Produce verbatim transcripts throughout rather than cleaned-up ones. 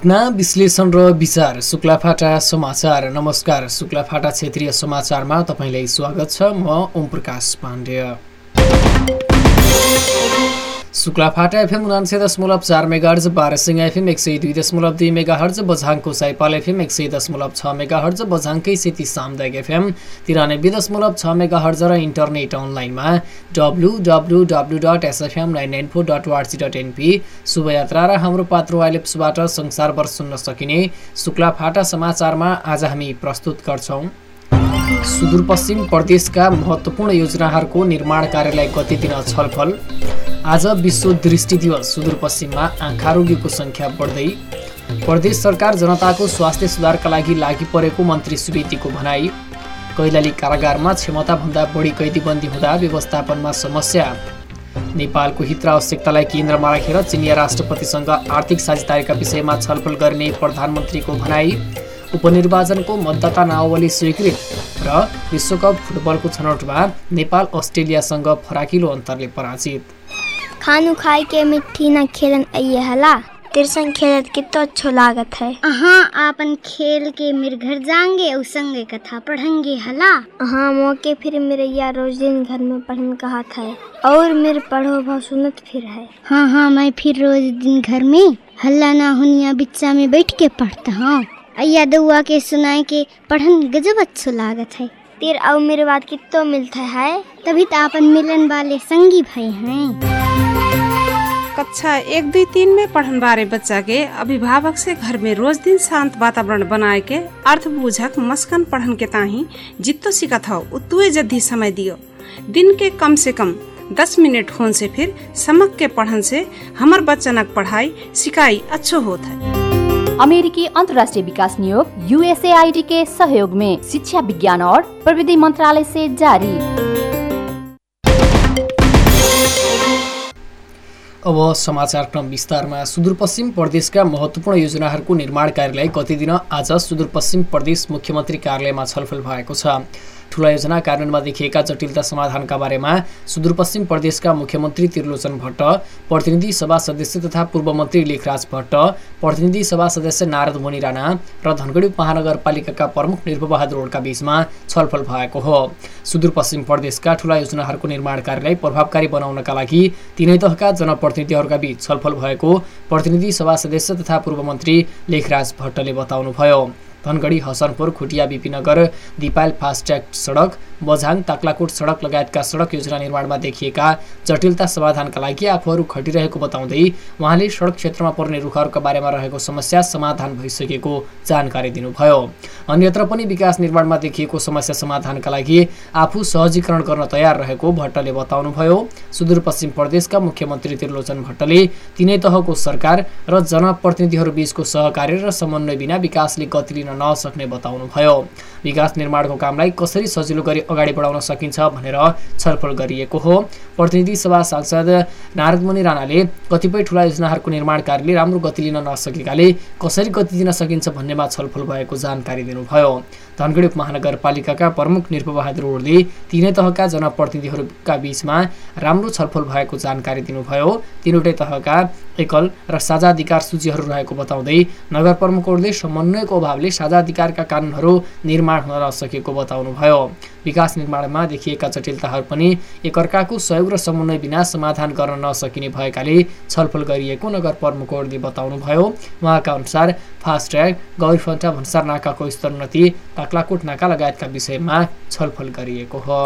घटना विश्लेषण र विचार शुक्लाफाटा समाचार। नमस्कार, शुक्लाफाटा क्षेत्रीय समाचारमा तपाईलाई स्वागत छ। म ओम प्रकाश पाण्डेय। शुक्लाफाटा एफएम उनान्सय दशमलव चार मेगाहर्ज, बारसिंह एफएम एक सय दुई दशमलव दुई मेगाहर्ज, बझाङको साइपाल एफएम एक सय दशमलव छ मेगाहर्ज, बझाङकै सेती सामुदायिक एफएम तिरानब्बे दशमलव छ मेगाहर्ज र इन्टरनेट अनलाइनमा W W W dot SFM nine nine four dot वार्सी डट एनपी शुभयात्रा र हाम्रो पात्रो आइलेप्सबाट संसारभर सुन्न सकिने शुक्लाफाटा समाचारमा आज हामी प्रस्तुत गर्छौं। सुदूरपश्चिम प्रदेशका महत्त्वपूर्ण योजनाहरूको निर्माण कार्यलाई गति दिन छलफल। आज विश्व दृष्टि दिवस। सुदूरपश्चिममा आँखा रोगीको संख्या बढ्दै। प्रदेश सरकार जनताको स्वास्थ्य सुधारका लागि लागि परेको मन्त्री सुवेदीको भनाई। कैलाली कारागारमा क्षमताभन्दा बढी कैदीबन्दी हुँदा व्यवस्थापनमा समस्या। नेपालको हित र आवश्यकतालाई केन्द्रमा राखेर चिनिया राष्ट्रपतिसँग आर्थिक साझेदारीका विषयमा छलफल गर्ने प्रधानमन्त्रीको भनाई। उपनिर्वाचनको मतदाता नावली स्वीकृत र विश्वकप फुटबलको छनौटमा नेपाल अस्ट्रेलियासँग फराकिलो अन्तरले पराजित। खानु खाई के मिट्टी न खेलन आइए हला तेरे संग खेलत कितना अच्छा लागत है। हाँ, आपन खेल के मेरे घर जाएंगे और संगे कथा पढ़ेंगे हला। हाँ, मौके फिर मेरे यार रोज दिन घर में पढ़ने कहा था और मेरे पढ़ो भाव सुनत फिर है। हाँ हाँ, मैं फिर रोज दिन घर में हल्ला ना हुनिया बिच्चा में बैठ के पढ़ता हूँ। अय्या दुआ के सुनाए के पढ़न गजब अच्छा लागत है। तेरे और मेरे बात कितना मिलता है, तभी तो आपन मिलन वाले संगी भाई हैं। कक्षा एक दुई तीन में पढ़न बारे बच्चा के अभिभावक से घर में रोज दिन शांत वातावरण बनाए के अर्थ बुझक मस्कन पढ़न के ताही जितो सिखत हो उतुए जद्दी समय दियो। दिन के कम से कम दस मिनट होन से फिर समक के पढ़न से हमर बच्चनक पढ़ाई सिकाई अच्छो होत है। अमेरिकी अंतर्राष्ट्रीय विकास नियोग यूएसएआईडी के सहयोग में शिक्षा विज्ञान और प्रविधि मंत्रालय से जारी। अब समाचार क्रम विस्तारमा। सुदूरपश्चिम प्रदेशका महत्त्वपूर्ण योजनाहरूको निर्माण कार्यलाई गति दिन आज सुदूरपश्चिम प्रदेश मुख्यमन्त्री कार्यालयमा छलफल भएको छ। ठूला योजना कार्यान्वयनमा देखिएका जटिलता समाधानका बारेमा सुदूरपश्चिम प्रदेशका मुख्यमन्त्री त्रिलोचन भट्ट, प्रतिनिधि सभा सदस्य तथा पूर्व मन्त्री लेखराज भट्ट, प्रतिनिधि सभा सदस्य नारद मुनि राणा र धनगढी महानगरपालिकाका प्रमुख निर्भबहादुर रोडका बीचमा छलफल भएको हो। सुदूरपश्चिम प्रदेशका ठूला योजनाहरूको निर्माण कार्यलाई प्रभावकारी बनाउनका लागि तीनै तहका जनप्रतिनिधिहरूका बीच छलफल भएको प्रतिनिधि सभा सदस्य तथा पूर्व मन्त्री लेखराज भट्टले बताउनुभयो। धनगढी हसनपुर खुटिया बिपिनगर दिपायल फास्ट्याग सडक, बझाङ ताक्लाकोट सडक लगायतका सडक योजना निर्माणमा देखिएका जटिलता समाधानका लागि आफूहरू खटिरहेको बताउँदै उहाँले सडक क्षेत्रमा पर्ने रुखहरूका बारेमा रहेको समस्या समाधान भइसकेको जानकारी दिनुभयो। अन्यत्र पनि विकास निर्माणमा देखिएको समस्या समाधानका लागि आफू सहजीकरण गर्न तयार रहेको भट्टले बताउनुभयो। सुदूरपश्चिम प्रदेशका मुख्यमन्त्री त्रिलोचन भट्टले तीनै तहको सरकार र जनप्रतिनिधिहरू बीचको सहकार्य र समन्वय बिना विकासले गति लिन नसक्ने बताउनुभयो। विकास निर्माणको कामलाई कसरी सजिलो गरी अगाडि बढाउन सकिन्छ भनेर छलफल गरिएको हो। प्रतिनिधि सभा सांसद नारद मुनि राणाले कतिपय ठूला योजनाहरूको निर्माण कार्यले राम्रो गति लिन नसकेकाले कसरी गति दिन सकिन्छ भन्नेमा छलफल भएको जानकारी दिनुभयो। धनगढी महानगरपालिकाका प्रमुख निर्भबहादुर रोडले तीनै तहका जनप्रतिनिधिहरूका बीचमा राम्रो छलफल भएको जानकारी दिनुभयो। तीनवटै तहका एकल र साझा अधिकार सूचीहरू रहेको बताउँदै नगर प्रमुखहरूले समन्वयको अभावले साझा अधिकारका कानुनहरू निर्माण हुन नसकेको बताउनुभयो। विकास निर्माणमा देखिएका जटिलताहरू पनि एकअर्काको सहयोग र समन्वय बिना समाधान गर्न नसकिने भएकाले छलफल गरिएको नगर प्रमुखहरूले बताउनुभयो। उहाँका अनुसार फास्ट्याग, गौरीफन्टा भन्सार नाकाको स्तरोन्नति, ताक्लाकोट नाका लगायतका विषयमा छलफल गरिएको हो।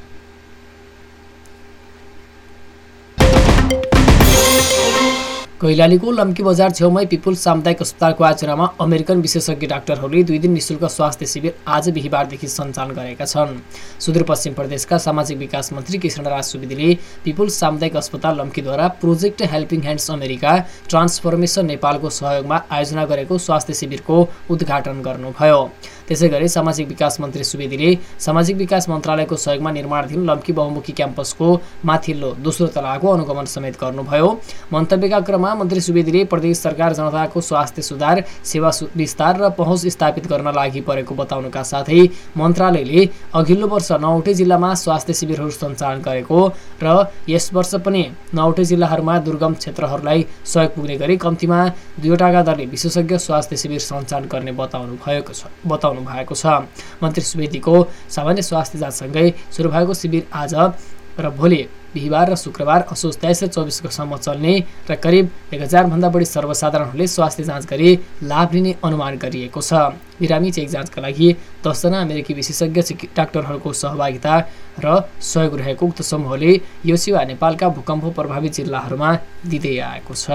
कैलालीको लम्की बजार छेउमै पिपुल्स सामुदायिक अस्पतालको आयोजनामा अमेरिकन विशेषज्ञ डाक्टरहरूले दुई दिन निशुल्क स्वास्थ्य शिविर आज बिहिबारदेखि सञ्चालन गरेका छन्। सुदूरपश्चिम प्रदेशका सामाजिक विकास मन्त्री कृष्णराज सुवेदीले पिपुल्स सामुदायिक अस्पताल लम्कीद्वारा project helping hands America transformation नेपालको सहयोगमा आयोजना गरेको स्वास्थ्य शिविरको उद्घाटन गर्नुभयो। त्यसैगरी सामाजिक विकास मन्त्री सुवेदीले सामाजिक विकास मन्त्रालयको सहयोगमा निर्माणाधीन लम्की बहुमुखी क्याम्पसको माथिल्लो दोस्रो तलाको अनुगमन समेत गर्नुभयो। मन्तव्यका क्रममा अवसरमा मन्त्री सुवेदीले प्रदेश सरकार जनताको स्वास्थ्य सुधार, सेवा विस्तार र पहुँच स्थापित गर्न लागि परेको बताउनुका साथै मन्त्रालयले अघिल्लो वर्ष नौवटै जिल्लामा स्वास्थ्य शिविरहरू सञ्चालन गरेको र यस वर्ष पनि नौवटै जिल्लाहरूमा दुर्गम क्षेत्रहरूलाई सहयोग पुग्ने गरी कम्तीमा दुईवटा दरले विशेषज्ञ स्वास्थ्य शिविर सञ्चालन गर्ने बताउनु भएको छ बताउनु भएको छ मन्त्री सुवेदीको सामान्य स्वास्थ्य जाँचसँगै सुरु भएको शिविर आज र भोलि बिहिबार र शुक्रबार असोज तेइस र चौबिस गतेसम्म चल्ने र करिब एक हजार भन्दा बढी सर्वसाधारणहरूले स्वास्थ्य जाँच गरी लाभ लिने अनुमान गरिएको छ। बिरामी चेक जाँचका लागि दसजना अमेरिकी विशेषज्ञ डाक्टरहरूको सहभागिता र सहयोग रहेको उक्त समूहले यो सेवा नेपालका भूकम्प प्रभावित जिल्लाहरूमा दिँदै आएको छ।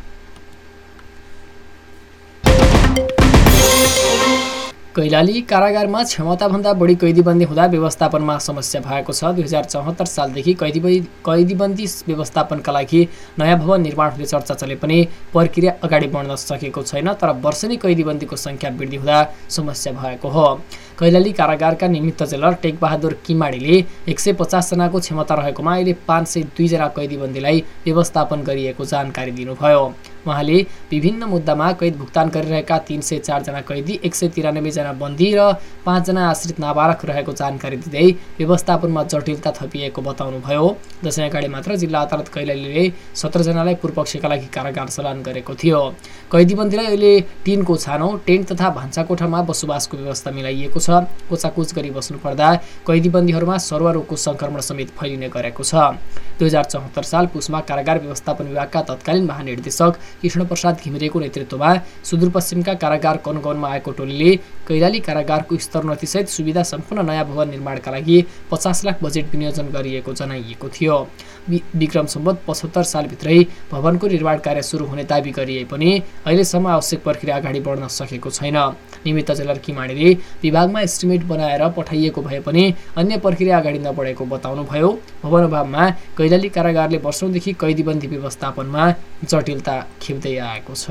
कैलाली कारागारमा क्षमताभन्दा बढी कैदीबन्दी हुँदा व्यवस्थापनमा समस्या भएको छ। दुई हजार चौहत्तर सालदेखि कैदी कैदीबन्दी व्यवस्थापनका लागि नयाँ भवन निर्माण हुने चर्चा चले पनि प्रक्रिया अगाडि बढ्न सकेको छैन। तर वर्षेनी कैदीबन्दीको सङ्ख्या वृद्धि हुँदा समस्या भएको हो। कैलाली कारागारका निमित्त जेलर टेकबहादुर किमाडीले एक सय पचासजनाको क्षमता रहेकोमा अहिले पाँच सय दुईजना कैदीबन्दीलाई व्यवस्थापन गरिएको जानकारी दिनुभयो। उहाँले विभिन्न मुद्दामा कैद भुक्तान गरिरहेका तीन सय चारजना कैदी, एक सय तिरानब्बेजना बन्दी र पाँचजना आश्रित नाबालक रहेको जानकारी दिँदै व्यवस्थापनमा जटिलता थपिएको बताउनुभयो। दशैँ अगाडि मात्र जिल्ला अदालत कैलालीले सत्रजनालाई पूर्वपक्षका लागि कारागार चलान गरेको थियो। कैदीबन्दीलाई अहिले टिनको छानो, टेन्ट तथा भान्साकोठामा बसोबासको व्यवस्था मिलाइएको छ। कोचाकुच गरी बस्नुपर्दा कैदीबन्दीहरूमा सरुवा रोगको सङ्क्रमण समेत फैलिने गरेको छ। दुई हजार चौहत्तर साल पुसमा कारागार व्यवस्थापन विभागका तत्कालीन महानिर्देशक कृष्ण प्रसाद घिमिरेको नेतृत्वमा सुदूरपश्चिमका कारागार कनगौनमा आएको टोलीले कैलाली कारागारको स्तरोन्नतिसहित सुविधा सम्पन्न नयाँ भवन निर्माणका लागि पचास लाख बजेट विनियोजन गरिएको जनाइएको थियो। विक्रम सम्वत पचहत्तर सालभित्रै भवनको निर्माण कार्य सुरु हुने दावी गरिए पनि अहिलेसम्म आवश्यक प्रक्रिया अगाडि बढ्न सकेको छैन। निमित्त जेलर किमाडीले विभागमा एस्टिमेट बनाएर पठाइएको भए पनि अन्य प्रक्रिया अगाडि नबढेको बताउनुभयो। भवन अभावमा कैलाली कारागारले वर्षौंदेखि कैदीबन्दी व्यवस्थापनमा जटिलता खेप्दै आएको छ।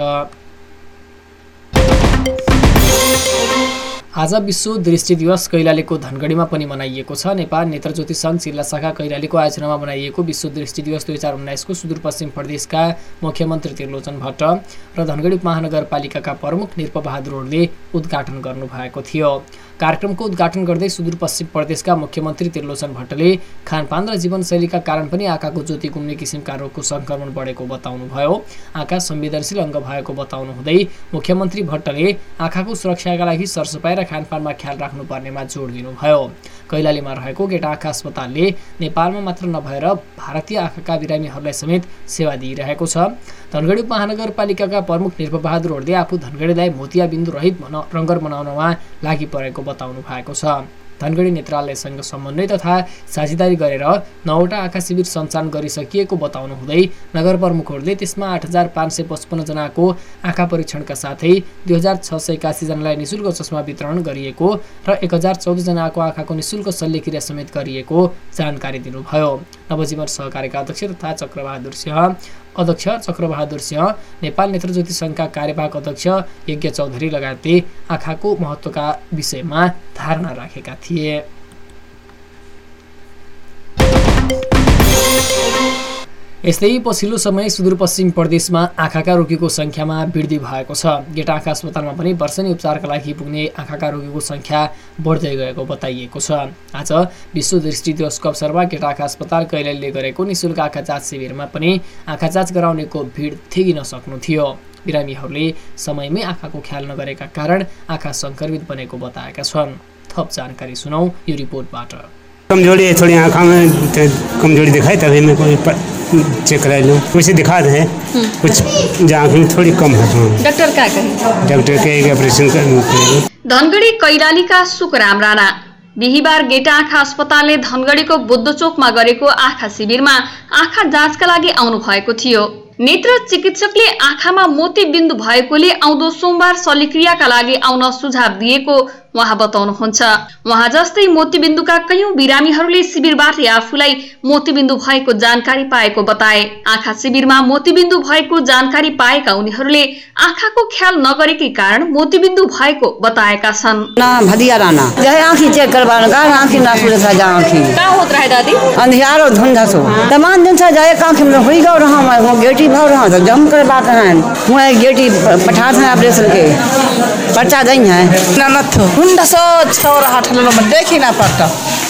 आज विश्व दृष्टि दिवस कैलालीको धनगढीमा पनि मनाइएको छ। नेपाल नेत्रज्योति सङ्घ जिल्ला शाखा कैलालीको आयोजनामा मनाइएको विश्व दृष्टि दिवस दुई हजार उन्नाइसको सुदूरपश्चिम प्रदेशका मुख्यमन्त्री त्रिलोचन भट्ट र धनगढी महानगरपालिकाका प्रमुख निरपबहादुर रोडले उद्घाटन गर्नुभएको थियो। कार्यक्रमको उद्घाटन गर्दै सुदूरपश्चिम प्रदेशका मुख्यमन्त्री त्रिलोचन भट्टले खानपान र जीवनशैलीका कारण पनि आँखाको ज्योति गुम्ने किसिमका रोगको सङ्क्रमण बढेको बताउनुभयो। आँखा संवेदनशील अङ्ग भएको बताउनु हुँदै मुख्यमन्त्री भट्टले आँखाको सुरक्षाका लागि सरसफाइ र खानपानमा ख्याल राख्नुपर्नेमा जोड दिनुभयो। कैलालीमा रहेको गेटा आँखा अस्पतालले नेपालमा मात्र नभएर भारतीय आँखाका बिरामीहरूलाई समेत सेवा दिइरहेको छ। धनगढी महानगरपालिकाका प्रमुख निरपबहादुर रोडले आफू धनगढीलाई मोतियाबिन्दु रहित रङ्गर बनाउनमा लागि परेको बताउनु भएको छ। धनगढी नेत्रालयसँग समन्वय तथा साझेदारी गरेर नौवटा आँखा शिविर सञ्चालन गरिसकिएको बताउनु हुँदै नगर प्रमुखहरूले त्यसमा आठ हजार पाँच सय पचपन्न जनाको आँखा परीक्षणका साथै दुई हजार छ सय एकासी जनालाई निशुल्क चस्मा वितरण गरिएको र एक हजार चौध जनाको आँखाको निशुल्क शल्यक्रिया समेत गरिएको जानकारी दिनुभयो। नवजीवन सहकारीका अध्यक्ष तथा चक्रबहादुर सिंह अध्यक्ष चक्रबहादुर सिंह, नेपाल नेत्रज्योति सङ्घका कार्यवाहक अध्यक्ष यज्ञ चौधरी लगायतले आँखाको महत्त्वका विषयमा धारणा राखेका थिए। यस्तै पछिल्लो समय सुदूरपश्चिम प्रदेशमा आँखाका रोगीको सङ्ख्यामा वृद्धि भएको छ। गेटा आँखा अस्पतालमा पनि वर्षेनी उपचारका लागि पुग्ने आँखाका रोगीको सङ्ख्या बढ्दै गएको बताइएको छ। आज विश्व दृष्टि दिवसको अवसरमा गेटा आँखा अस्पताल कैलालीले गरेको निशुल्क आँखा जाँच शिविरमा पनि आँखा जाँच गराउनेको भिड थेगिन सक्नु थियो। बिरामीहरूले समयमै आँखाको ख्याल नगरेका कारण आँखा सङ्क्रमित बनेको बताएका छन्। थप जानकारी सुनौ यो रिपोर्टबाट। कमजोरी है थोड़ी आँखों में, कमजोरी दिखाई तभी मैं कोई चेक करा लूँ। वैसे दिखा दे कुछ आँख में थोड़ी कम है। डॉक्टर क्या कहे? डॉक्टर के ऑपरेशन कर। धनगढी कैलालीका सुखराम राणा बिहिबार गेटा आँखा अस्पतालले धनगढीको बुद्ध चोकमा गरेको आँखा शिविरमा आँखा जाँचका लागि आउनु भएको थियो। नेत्र चिकित्सकले आँखामा मोती बिन्दु भएकोले आउँदो सोमबार शल्यक्रियाका लागि आउन सुझाव दिएको उहाँ बताउनुहुन्छ। उहाँ जस्तै मोतीबिन्दुका कैयौं बिरामीहरूले शिविरबाट आफूलाई मोतीबिन्दु भएको जानकारी पाएको बताए। आँखा शिविरमा मोतीबिन्दु भएको जानकारी पाएका उनीहरूले आँखाको ख्याल नगरेकै कारण मोतीबिन्दु भएको बताएका छन्। नाम भदिया राणा जय आँखी चेक करवाने का आँखी ना सुले था जा आँखी का होत रहे दादी अंधियारो धुंधा सो तमाम दिन से जाए आँखी में हुई गौ रहा मैं गेटी भाव रहा था जम कर बात है मैं गेटी पठा था ऑपरेशन के पर्चा दई है ना न थो हुंडा सो छोरा हटलो में देखी ना पड़ता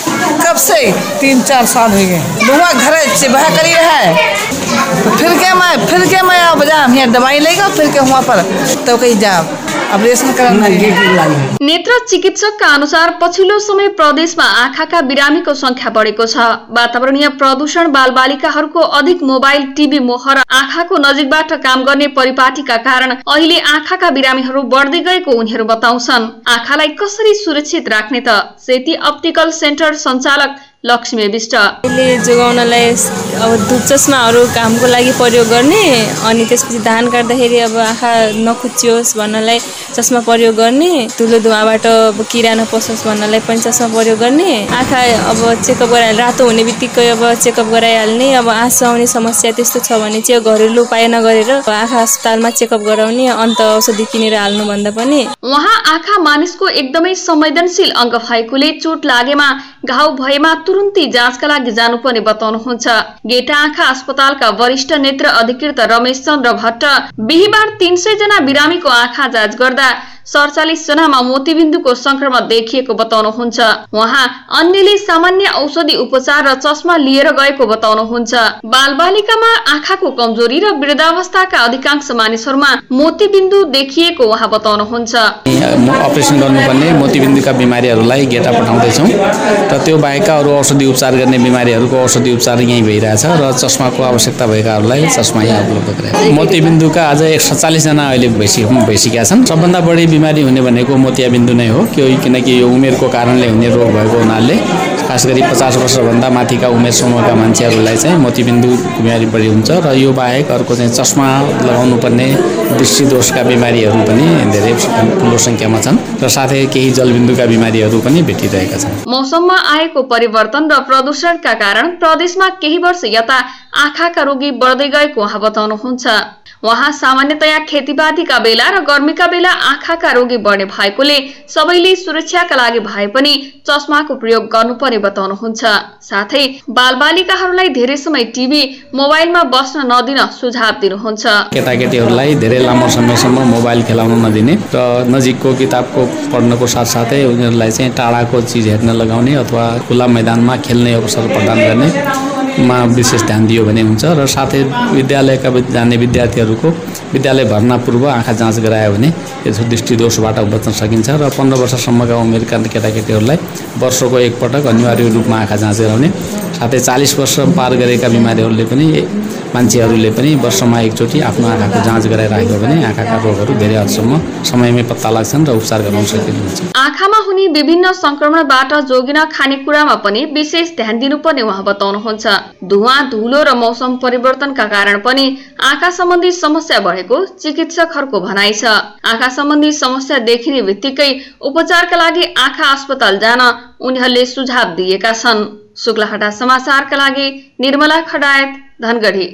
कब से तीन चार साल हो गए दुआ घर से बहा करी है तो फिर के मैं फिर के मैं अब जा यहाँ दवाई लेगा फिर के वहाँ पर तो कहीं जा ऑपरेशन कराना गेटी। नेत्र चिकित्सकका अनुसार पछिल्लो समय प्रदेशमा आँखाका बिरामीको संख्या बढेको छ। वातावरणीय प्रदूषण, बालबालिकाहरूको अधिक मोबाइल टिभी मोह र आँखाको नजिकबाट काम गर्ने परिपाटीका कारण अहिले आँखाका बिरामीहरू बढ्दै गएको उनीहरू बताउँछन्। आँखालाई कसरी सुरक्षित राख्ने त सेती अप्टिकल सेन्टर सञ्चालक लक्ष्मी विष्ट अहिले जोगाउनलाई अब धुप चस्माहरू कामको लागि प्रयोग गर्ने अनि त्यसपछि धान काट्दाखेरि अब आँखा नखुच्चियोस् भन्नलाई चस्मा प्रयोग गर्ने, धुलो धुवाबाट अब किरा नपसोस् भन्नलाई पनि चस्मा प्रयोग गर्ने, आँखा अब चेकअप गराइ रातो हुने बित्तिकै अब चेकअप गराइहाल्ने, अब आँसु आउने समस्या त्यस्तो छ भने चाहिँ घरेलु उपाय नगरेर आँखा अस्पतालमा चेकअप गराउने, अन्त औषधि किनेर हाल्नु भन्दा पनि। उहाँ आँखा मानिसको एकदमै संवेदनशील अङ्ग भएकोले चोट लागेमा घाउ भएमा तुरुन्तै जाँचका लागि जानुपर्ने बताउनुहुन्छ। गेटा आँखा अस्पतालका वरिष्ठ नेत्र अधिकृत रमेश चन्द्र भट्ट बिहीबार तीन सय जना बिरामीको आँखा जाँच गर्दा सडचालिस जनामा मोतीबिन्दुको संक्रमण देखिएको बताउनुहुन्छ। उहाँ अन्यले सामान्य औषधि उपचार र चस्मा लिएर गएको बताउनुहुन्छ। बालबालिकामा आँखाको कमजोरी र वृद्धावस्थाका अधिकांश मानिसहरूमा मोतीबिन्दु देखिएको उहाँ बताउनुहुन्छ। अपरेसन गर्नुपर्ने मोतीबिन्दुका बिमारीहरूलाई गेटा पठाउँदैछौँ र त्यो बाहेकका अरू औषधि उपचार गर्ने बिमारीहरूको औषधि उपचार यहीँ भइरहेछ र चस्माको आवश्यकता भएकाहरूलाई चस्मा यहाँ उपलब्ध गराएको। मोतीबिन्दुका आज एक सत्तालिस जना अहिले भइसि भइसकेका छन्। सबभन्दा बढी बिमारी हुने भनेको मोतियाबिन्दु नै हो, किनकि यो उमेरको कारणले हुने रोग भएको हुनाले खास गरी पचास वर्षभन्दा माथिका उमेर समूहका मान्छेहरूलाई चाहिँ मोतीबिन्दु बिमारी बढी हुन्छ र यो बाहेक अर्को चाहिँ चस्मा लगाउनु पर्ने दृष्टिदोषका बिमारीहरू पनि धेरै ठुलो सङ्ख्यामा छन् र साथै केही जलबिन्दुका बिमारीहरू पनि भेटिरहेका छन्। मौसममा आएको परिवर्तन र प्रदूषणका कारण प्रदेशमा केही वर्ष यता आँखाका रोगी बढ्दै गएको उहाँ बताउनुहुन्छ। उहाँ सामान्यतया खेतीपातीका बेला र गर्मीका बेला आँखाका रोगी बढ्ने भएकोले सबैले सुरक्षाका लागि भए पनि चस्माको प्रयोग गर्नुपर्ने बताउनुहुन्छ। साथै बालबालिकाहरूलाई धेरै समय टिभी मोबाइलमा बस्न नदिन सुझाव दिनुहुन्छ। केटाकेटीहरूलाई धेरै लामो समयसम्म मोबाइल खेलाउन नदिने र नजिकको किताबको पढ्नको साथसाथै उनीहरूलाई चाहिँ टाढाको चिज हेर्न लगाउने अथवा खुला मैदानमा खेल्ने अवसर प्रदान गर्ने मा विशेष ध्यान दियो भने हुन्छ र साथै विद्यालयका जाने विद्यार्थीहरूको विद्यालय भर्ना पूर्व आँखा जाँच गरायो भने यस दृष्टिदोषबाट बच्न सकिन्छ र पन्ध्र वर्षसम्मका उमेरका केटाकेटीहरूलाई वर्षको एकपटक अनिवार्य रूपमा आँखा जाँच गराउने, साथै चालीस वर्ष पार गरेका बिमारीहरूले पनि मान्छेहरूले पनि वर्षमा एकचोटि आफ्नो आँखाको जाँच गराइराखेको भने आँखाका रोगहरू धेरै हदसम्म समयमै पत्ता लाग्छन् र उपचार गराउन सकिन्छ। आँखामा हुने विभिन्न संक्रमणबाट जोगिन खानेकुरामा पनि विशेष ध्यान दिनुपर्ने उहाँ बताउनुहुन्छ। धुवा, धुलो र मौसम परिवर्तनका कारण पनि आँखा सम्बन्धी समस्या बढेको चिकित्सकहरूको भनाइ छ। आँखा सम्बन्धी समस्या देखिने बित्तिकै उपचारका लागि आँखा अस्पताल जान उनीहरूले सुझाव दिएका छन्। शुक्लाहटा समाचारका लागि निर्मला खडायत, धनगढी।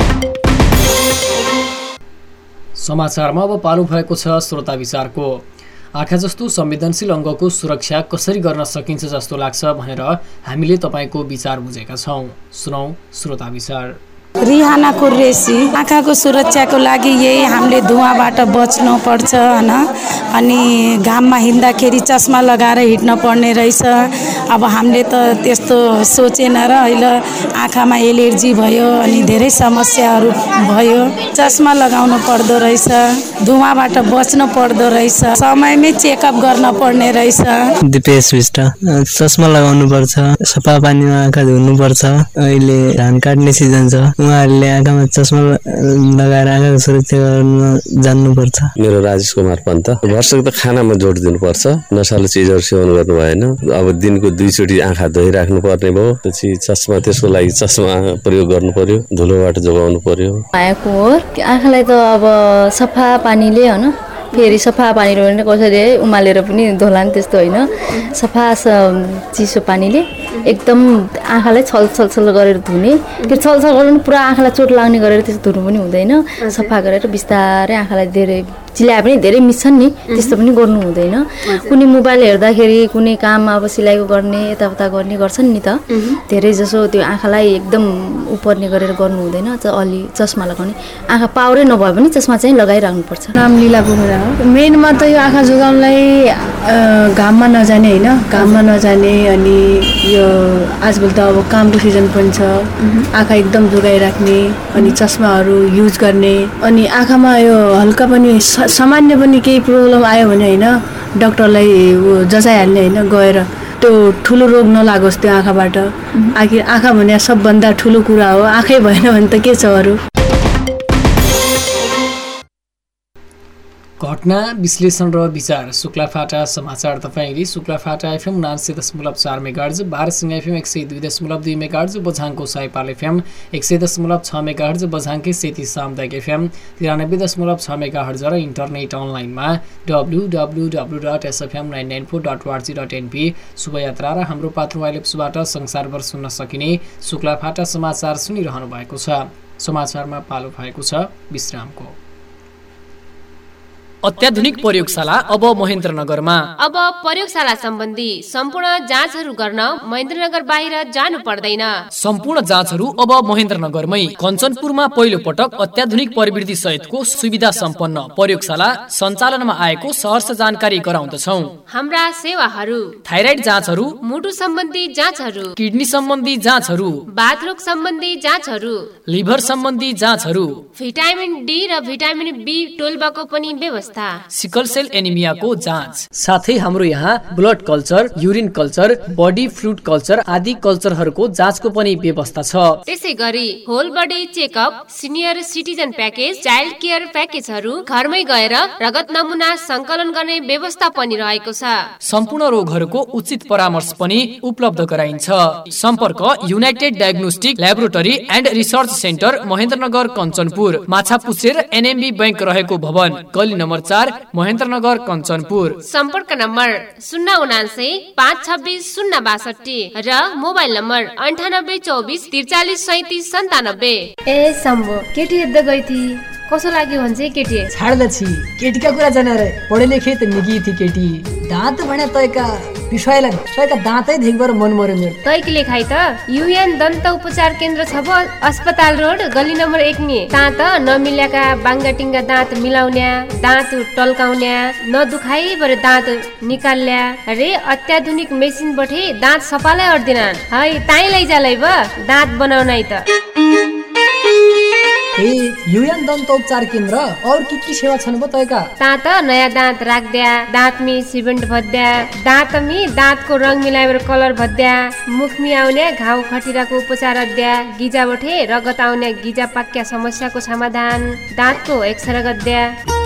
समाचारमा अब पालो भएको छ श्रोता विचारको। आँखा जस्तो संवेदनशील अङ्गको सुरक्षा कसरी गर्न सकिन्छ जस्तो लाग्छ भनेर हामीले तपाईँको विचार बुझेका छौँ। सुनौ श्रोता विचार। रिहाना कुरेसी आँखाको सुरक्षाको लागि यही हामीले धुवाबाट बच्नु पर्छ हैन, अनि घाममा हिँड्दाखेरि चस्मा लगाएर हिँड्न पर्ने रहेछ। अब हामीले त त्यस्तो सोचेन र अहिले आँखामा एलर्जी भयो अनि धेरै समस्याहरू भयो। चस्मा लगाउनु पर्दो रहेछ, धुवाबाट बच्नु पर्दो रहेछ, समयमै चेकअप गर्न पर्ने रहेछ। दिपेश विष्ट चस्मा लगाउनु पर्छ, सफा पानीमा आँखा धुनु पर्छ। अहिले धान काट्ने सिजन छ, उहाँहरूले आँखामा चस्मा लगाएर आँखाको सुरक्षा गर्न जान्नुपर्छ। मेरो राजेश कुमार पन्त। वर्षको त खानामा जोड दिनुपर्छ, नशालु चिजहरू सेवन गर्नु भएन। अब दिनको दुईचोटि आँखा धोइराख्नु पर्ने भयो। पछि चस्मा, त्यसको लागि चस्मा प्रयोग गर्नु पर्यो, धुलोबाट जोगाउनु पर्यो। भएको हो आँखालाई त अब सफा पानीले हैन फेरि सफा पानीले पनि कसरी उमालेर पनि धोला नि त्यस्तो होइन, सफा चिसो पानीले एकदम आँखालाई छल छल छल गरेर धुने। त्यो छलछल गर्नु पुरा आँखालाई चोट लाग्ने गरेर त्यस्तो धुनु पनि हुँदैन, सफा गरेर बिस्तारै आँखालाई धेरै चिलाए पनि धेरै मिच्छन् नि त्यस्तो पनि गर्नु हुँदैन। कुनै मोबाइल हेर्दाखेरि कुनै काम अब सिलाइको गर्ने यताउता गर्ने गर्छन् नि त, धेरै जसो त्यो आँखालाई एकदम उपर्ने गरेर गर्नु हुँदैन। अलि चस्मा लगाउने, आँखा पावरै नभए पनि चस्मा चाहिँ लगाइराख्नुपर्छ। नाम लीला बोहरा हो। मेनमा त यो आँखा जोगाउनलाई घाममा नजाने होइन, घाममा नजाने, अनि यो आजकल त अब कामको सिजन पनि छ, आँखा एकदम जोगाइराख्ने, अनि चस्माहरू युज गर्ने, अनि आँखामा यो हल्का पनि सामान्य पनि केही प्रब्लम आयो भने होइन डक्टरलाई जचाइहाल्ने होइन, गएर त्यो ठुलो रोग नलागोस् त्यो आँखाबाट। आखिर आँखा भने सबभन्दा ठुलो कुरा हो, आँखै भएन भने त के छ अरू। घटना विश्लेषण र विचार शुक्लाफाटा समाचार तपाईँले शुक्लाफाटा एफएम उनासी दशमलव चार मेगाहर्ज, बारसिंह एफएम एक सय दुई दशमलव दुई मेगाहर्ज, बझाङको साइपाल एफएम एक सय दशमलव छ मेगाहर्ज, बझाङकै सेती सामुदायिक एफएम तिरानब्बे दशमलव छ मेगाहर्ज र इन्टरनेट अनलाइनमा W W W dot SFM nine nine four dot वार्जी डट एनपी शुभयात्रा र हाम्रो पात्रवाइल एप्सबाट संसारभर सुन्न सकिने शुक्लाफाटा समाचार सुनिरहनु भएको छ। समाचारमा पालो भएको छ विश्रामको। अत्याधुनिक प्रयोगशाला अब महेन्द्रनगरमा। अब प्रयोगशाला सम्बन्धी सम्पूर्ण जाँचहरू गर्न महेन्द्रनगर बाहिर जानु पर्दैन। सम्पूर्ण जाँचहरू अब महेन्द्रनगरमै। कञ्चनपुरमा पहिलो पटक अत्याधुनिक प्रविधि सहितको सुविधा सम्पन्न प्रयोगशाला सञ्चालनमा आएको सहर्ष जानकारी गराउँदछौँ। हाम्रा सेवाहरू थाइराइड जाँचहरू, मुटु सम्बन्धी जाँचहरू, किडनी सम्बन्धी जाँचहरू, बाथरोग सम्बन्धी जाँचहरू, लिभर सम्बन्धी जाँचहरू, भिटामिन डी र भिटामिन बी ट्वेल्भ को पनि व्यवस्था, सिकल सेल एनिमियाको जाँच, साथै हाम्रो यहाँ blood culture, urine culture, body fluid culture आदि कल्चरहरूको जाँचको पनि व्यवस्था छ। त्यसै गरी whole body checkup, senior citizen package, child care प्याकेजहरू घरमै गएर रगत नमुना संकलन गर्ने व्यवस्था पनि रहेको छ। सम्पूर्ण रोगहरूको उचित परामर्श पनि उपलब्ध गराइन्छ। सम्पर्क united diagnostic laboratory and research centre Mahendranagar Kanchanpur, Machhapuchhre NMB bank रहेको भवन, गली नम्बर चार महेन्द्रनगर कञ्चनपुर। सम्पर्क नम्बर शून्य उनान्सय पाँच छब्बिस शून्य बासठी र मोबाइल नम्बर अन्ठानब्बे चौबिस त्रिचालिस सैतिस सन्तानब्बे। ए सम्भो केटी हेर्दै गई थी, कसो लाग्यो भन्छ केटी? छाड्दा छि केटीका कुरा जाने रे, पढे लेखे त निगी थी केटी। दाँत भने तयका विषयलाई तयका दाँतै देखबर मन मर्यो मेरो। तयकी लेखाइ त युएन दन्त उपचार केन्द्र छ भ अस्पताल रोड गली नम्बर एक नि। दाँत नमिल्याका बाङ्गाटिङ्गा दाँत मिलाउन्या, दाँत टल्काउन्या, नदुखाइ बर दाँत निकाल्ल्या रे अत्याधुनिक मेसिन बठे दाँत सफालाई अर्दिना है ताई लैजालै ब दाँत बनाउनाइ त। ए युएन दन्त उपचार केन्द्र और के के सेवा छन् बताएका? दाँत नयाँ दाँत राख्द्या, दाँतमी सिमेन्ट भद्या, दाँतमी दाँतको रङ मिलाएर कलर भद्या, मुखमी आउने घाउ खटिराको उपचार अद्या, गिजा बठे रगत आउने गिजा पाक्या समस्याको समाधान, दाँतको एक्सरे गद्या।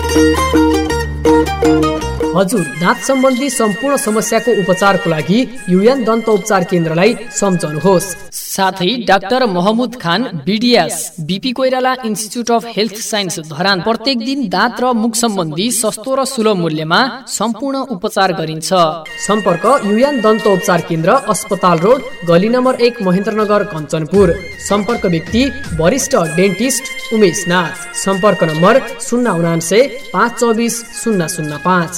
हजुर, दाँत सम्बन्धी सम्पूर्ण समस्याको उपचारको लागि युएन दन्त उपचार केन्द्रलाई सम्झनुहोस्। साथै doctor Mahmud Khan BDS BP Koirala institute of health science Dharan प्रत्येक दिन दाँत र मुख सम्बन्धी सस्तो र सुलभ मूल्यमा सम्पूर्ण उपचार गरिन्छ। सम्पर्क युएन दन्त उपचार केन्द्र अस्पताल रोड गली नम्बर एक महेन्द्रनगर कञ्चनपुर। सम्पर्क व्यक्ति वरिष्ठ डेन्टिस्ट उमेश नाथ। सम्पर्क नम्बर शून्य उनान्सय पाँच चौबिस शून्य शून्य पाँच।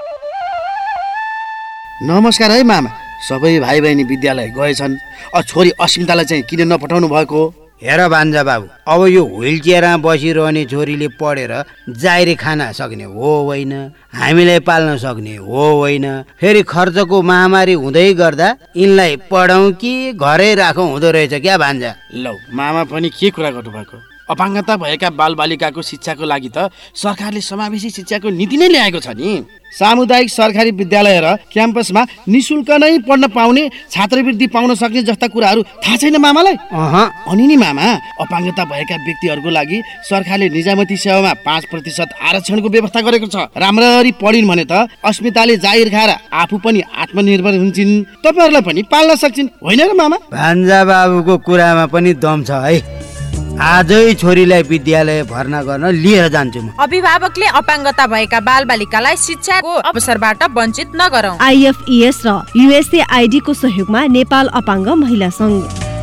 नमस्कार है मामा, सबै भाइ बहिनी विद्यालय गएछन्, अ छोरी अस्मितालाई चाहिँ किन नपठाउनु भएको? हेर भान्जा बाबु, अब यो व्हिल चेयरमा बसिरहने छोरीले पढेर जाइरे खान सक्ने हो होइन, हामीलाई पाल्न सक्ने हो होइन, फेरि खर्चको महामारी हुँदै गर्दा यिनलाई पढाउँ कि घरै राखौँ हुँदो रहेछ क्या भान्जा। लौ मामा पनि के कुरा गर्नुभएको? अपाङ्गता भएका बालबालिकाको शिक्षाको लागि त सरकारले समावेशी शिक्षाको नीति नै ल्याएको छ नि। सामुदायिक सरकारी विद्यालय र क्याम्पसमा निशुल्क नै पढ्न पाउने, छात्रवृत्ति पाउन सक्ने जस्ता कुराहरू थाहा छैन मामालाई? अह अनि नि मामा, अपाङ्गता भएका व्यक्तिहरूको लागि सरकारले निजामती सेवामा पाँच प्रतिशत आरक्षणको व्यवस्था गरेको छ। राम्ररी पढिन् भने त अस्मिताले जागिर खाएर आफू पनि आत्मनिर्भर हुन्छन्, तपाईँहरूलाई पनि पाल्न सक्छन् होइन र मामा? भान्जा बाबुको कुरामा पनि दम छ है। आजै छोरीलाई विद्यालय भर्ना गर्न लिएर जान्छु म। अभिभावकले अपाङ्गता भएका बालबालिकालाई शिक्षाको अवसरबाट वञ्चित नगरौं। आइएफईएस र युएसएआईडी को सहयोगमा नेपाल अपाङ्ग महिला संघ।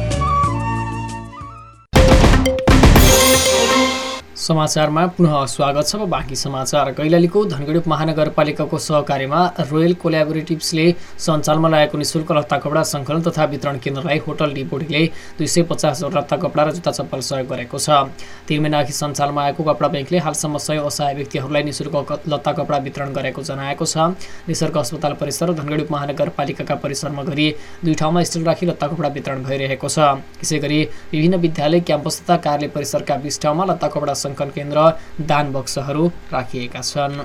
समाचारमा पुनः स्वागत छ। बाँकी समाचार। कैलालीको धनगढी महानगरपालिकाको सहकार्यमा रोयल कोल्याबोरेटिभ्सले सञ्चालनमा ल्याएको निःशुल्क लत्ता कपडा सङ्कलन तथा वितरण केन्द्रलाई होटल डिपोटीले दुई सय पचास लत्ता कपडा र जुत्ता चप्पल सहयोग गरेको छ। तीन महिनाअघि सञ्चालनमा आएको कपडा ब्याङ्कले हालसम्म सय असहाय व्यक्तिहरूलाई निःशुल्क लत्ता कपडा वितरण गरेको जनाएको छ। निसर्ग अस्पताल परिसर र धनगढी महानगरपालिकाका परिसरमा गरी दुई ठाउँमा स्टल राखी लत्ता कपडा वितरण भइरहेको छ। यसैगरी विभिन्न विद्यालय क्याम्पस तथा कार्यालय परिसरका बीस ठाउँमा लत्ता कपडा केन्द्र दान बक्सहरू राखिएका छन्।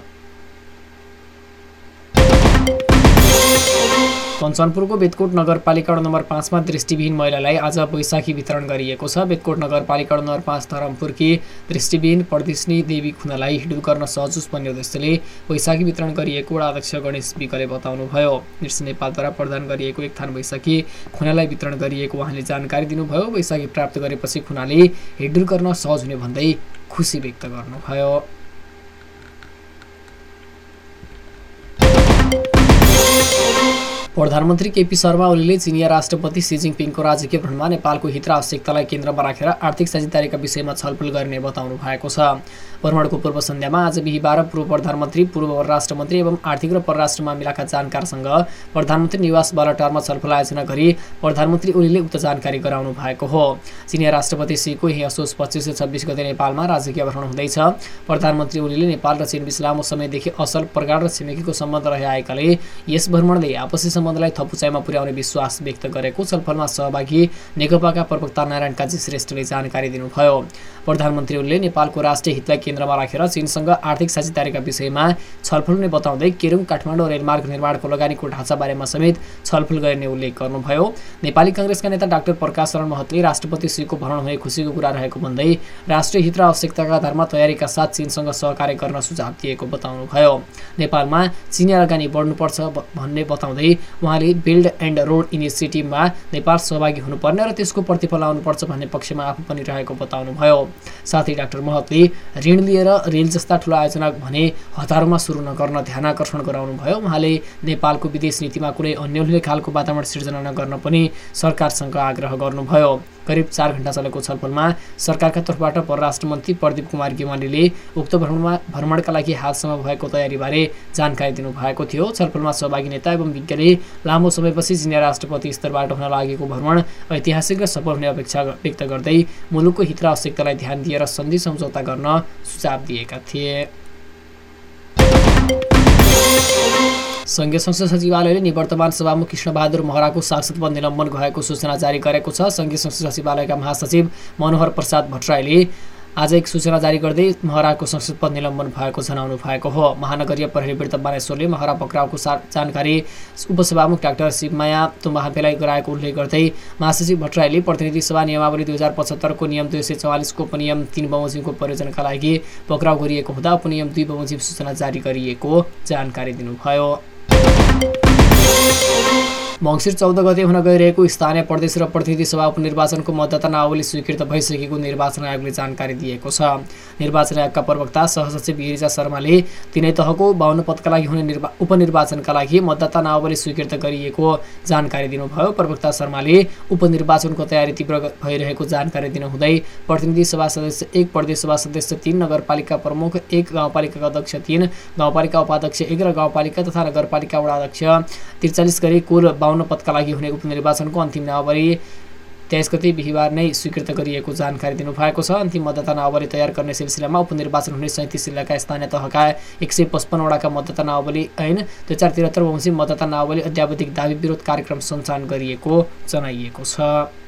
कञ्चनपुरको बेतकोट नगरपालिका नम्बर पाँचमा दृष्टिविहीन महिलालाई आज बैशाखी वितरण गरिएको छ। बेतकोट नगरपालिका नम्बर पाँच धरमपुरकी दृष्टिविहीन परदेशनी देवी खुनालाई हिँडडुल गर्न सहज बन्ने उद्देश्यले बैशाखी वितरण गरिएको वडा अध्यक्ष गणेश विकले बताउनुभयो। नृत्य नेपालद्वारा प्रदान गरिएको एक थान बैशाखी खुनालाई वितरण गरिएको उहाँले जानकारी दिनुभयो। बैशाखी प्राप्त गरेपछि खुनाले हिँडडुल गर्न सहज हुने भन्दै खुसी व्यक्त गर्नुभयो। प्रधानमन्त्री केपी शर्मा ओलीले चिनिया राष्ट्रपति सी जिङपिङको राजकीय भ्रमणमा नेपालको हित र आवश्यकतालाई केन्द्रमा राखेर आर्थिक साझेदारीका विषयमा छलफल गर्ने बताउनु भएको छ। भ्रमणको पूर्व सन्ध्यामा आज बिहिबार पूर्व प्रधानमन्त्री, पूर्व परराष्ट्र मन्त्री एवं आर्थिक र परराष्ट्र मामिलाका जानकारसँग प्रधानमन्त्री निवास बालटारमा छलफल आयोजना गरी प्रधानमन्त्री ओलीले उक्त जानकारी गराउनु भएको हो। चिनिया राष्ट्रपति सीको यही असोज पच्चिस से छब्बिस गते नेपालमा राजकीय भ्रमण हुँदैछ। प्रधानमन्त्री ओलीले नेपाल र चीनबीच लामो समयदेखि असल प्रगाढ र छिमेकीको सम्बन्ध रहे आएकाले यस भ्रमणले आपसी सम्बन्धलाई थप उचाइमा पुर्याउने विश्वास व्यक्त गरेको छलफलमा सहभागी नेकपाका प्रवक्ता नारायण काजी श्रेष्ठले जानकारी दिनुभयो। प्रधानमन्त्री ओलीले नेपालको राष्ट्रिय हितलाई केन्द्रमा राखेर चीनसँग आर्थिक साझेदारीका विषयमा छलफल हुने बताउँदै केरुङ काठमाडौँ रेलमार्ग निर्माणको लगानीको ढाँचा बारेमा समेत छलफल गर्ने उल्लेख गर्नुभयो। नेपाली कांग्रेसका नेता डाक्टर प्रकाश शरण महतले राष्ट्रपति सीको भ्रमण हुने खुसीको कुरा रहेको भन्दै राष्ट्रिय हित र आवश्यकताका आधारमा तयारीका साथ चीनसँग सहकार्य गर्न सुझाव दिएको बताउनुभयो। नेपालमा चिनिया लगानी बढ्नुपर्छ भन्ने बताउँदै उहाँले बिल्ड एन्ड रोड इनिसिएटिभमा नेपाल सहभागी हुनुपर्ने र त्यसको प्रतिफल आउनुपर्छ भन्ने पक्षमा आफू पनि रहेको बताउनुभयो। साथै डाक्टर महतले ऋण लिएर रेल जस्ता ठूला आयोजना भने हतारमा सुरु नगर्न ध्यान आकर्षण गराउनुभयो। उहाँले नेपालको विदेश नीतिमा कुनै अन्यलले खालको वातावरण सिर्जना नगर्न पनि सरकारसँग आग्रह गर्नुभयो। करिब चार घण्टा चलेको छलफलमा सरकारका तर्फबाट परराष्ट्र मन्त्री प्रदीप कुमार गेवालीले उक्त भ्रमणमा भ्रमणका लागि हालसम्म भएको तयारीबारे जानकारी दिनुभएको थियो। छलफलमा सहभागी नेता एवं विज्ञले लामो समयपछि चिनिया राष्ट्रपति स्तरबाट हुन लागेको भ्रमण ऐतिहासिक र सफल हुने अपेक्षा व्यक्त गर्दै मुलुकको हित र आवश्यकतालाई ध्यान दिएर सन्धि सम्झौता गर्न सुझाव दिएका थिए। संघीय संसद सचिवालयले निवर्तमान सभामुख कृष्णबहादुर महराको सांसद पद निलम्बन भएको सूचना जारी गरेको छ। संघीय संसद सचिवालयका महासचिव मनोहर प्रसाद भट्टराईले आज एक सूचना जारी गर्दै महराको संसद पद निलम्बन भएको जनाउनु भएको हो। महानगरीय प्रहरी वृत्त बानेश्वरले महरा पक्राउको जानकारी उपसभामुख डाक्टर शिवमाया तुम्बाहापेलाई गराएको उल्लेख गर्दै महासचिव भट्टराईले प्रतिनिधि सभा नियमावली दुई हजार पचहत्तरको नियम दुई सय चौवालिसको उपनियम तीन बमोजिमको प्रयोजनका लागि पक्राउ गरिएको हुँदा उपनियम दुई बमोजिम सूचना जारी गरिएको जानकारी दिनुभयो। मङ्सिर चौध गते हुन गइरहेको स्थानीय प्रदेश र प्रतिनिधि सभा उपनिर्वाचनको मतदाता नावली स्वीकृत भइसकेको निर्वाचन आयोगले जानकारी दिएको छ। निर्वाचन आयोगका प्रवक्ता सहसचिव गिरिजा शर्माले तीनै तहको बाउन्न पदका लागि हुने निर्वा उपनिर्वाचनका लागि मतदाता नावली स्वीकृत गरिएको जानकारी दिनुभयो। प्रवक्ता शर्माले उपनिर्वाचनको तयारी तीव्र भइरहेको जानकारी दिनुहुँदै प्रतिनिधि सभा सदस्य एक, प्रदेश सभा सदस्य तीन, नगरपालिका प्रमुख एक, गाउँपालिका अध्यक्ष तीन, गाउँपालिका उपाध्यक्ष एक र गाउँपालिका तथा नगरपालिका वडा अध्यक्ष त्रिचालिस गरी कुल बाउन्न पदका लागि हुने उपनिर्वाचनको अन्तिम नावली तेइस गते बिहिबार नै स्वीकृत गरिएको जानकारी दिनुभएको छ। अन्तिम मतदाता नावली तयार गर्ने सिलसिलामा उपनिर्वाचन हुने सैँतिस जिल्लाका स्थानीय तहका एक सय पचपन्न वडाका मतदाता नावली ऐन दुई हजार त्रिहत्तर बमोजिम मतदाता नावली अध्यावधिक दाबी विरोध कार्यक्रम सञ्चालन गरिएको जनाइएको छ।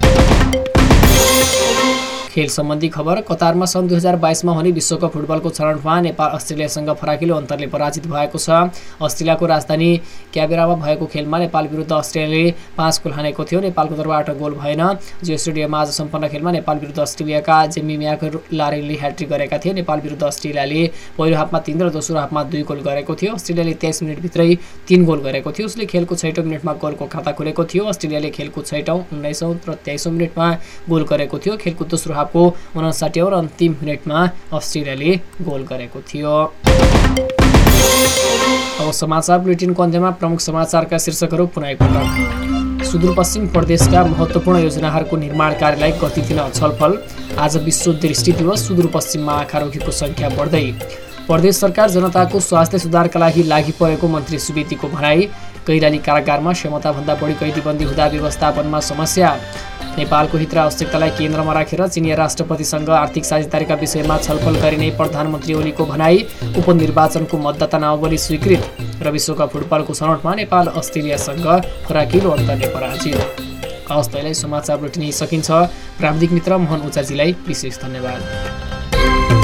खेल सम्बन्धी खबर। कतारमा सन् दुई हजार बाइसमा हुने विश्वकप फुटबलको छनौटमा नेपाल अस्ट्रेलियासँग फराकिलो अन्तरले पराजित भएको छ। अस्ट्रेलियाको राजधानी क्यानबेरामा भएको खेलमा नेपाल विरुद्ध अस्ट्रेलियाले पाँच गोल हानेको थियो। नेपालको तर्फबाट गोल भएन। जियो स्टेडियममा आज सम्पन्न खेलमा नेपाल विरुद्ध अस्ट्रेलियाका जेमी म्याकलारेनले ह्याट्रिक गरेका थिए। नेपाल विरुद्ध अस्ट्रेलियाले पहिलो हाफमा तीन र दोस्रो हाफमा दुई गोल गरेको थियो। अस्ट्रेलियाले तेइस मिनटभित्रै तीन गोल गरेको थियो। उसले खेलको छैटौँ मिनटमा गोलको खाता खोलेको थियो। अस्ट्रेलियाले खेलको छैटौँ, उन्नाइसौँ र तेइसौँ पचासौँ मिनटमा गोल गरेको थियो। खेलको दोस्रो हाफको उनासाठी र अन्तिम मिनटमा अस्ट्रेलियाले गोल गरेको थियो। अब समाचार बुलेटिनको अन्त्यमा प्रमुख समाचारका शीर्षकहरू पुनः एकपटक। सुदूरपश्चिम प्रदेशका महत्त्वपूर्ण योजनाहरूको निर्माण कार्यलाई गति दिन छलफल। आज विश्व दृष्टि दिवस। सुदूरपश्चिममा आँखा रोगीको सङ्ख्या बढ्दै। प्रदेश सरकार जनताको स्वास्थ्य सुधारका लागि लागि परेको मन्त्री सुवेदीको भनाई। कैलाली कारागारमा क्षमताभन्दा बढी कैदीबन्दी हुँदा व्यवस्थापनमा समस्या। नेपालको हित र आवश्यकतालाई केन्द्रमा राखेर चिनिया राष्ट्रपतिसँग आर्थिक साझेदारीका विषयमा छलफल गरिने प्रधानमन्त्री ओलीको भनाई। उपनिर्वाचनको मतदाता नामावली स्वीकृत र विश्वकप फुटबलको छनौटमा नेपाल अस्ट्रेलियासँग फराकिलो अन्तरले पराजित। हवस्, तैँलाई समाचार बुलेटिन सकिन्छ। प्राविधिक मित्र मोहन ओझाजीलाई विशेष धन्यवाद।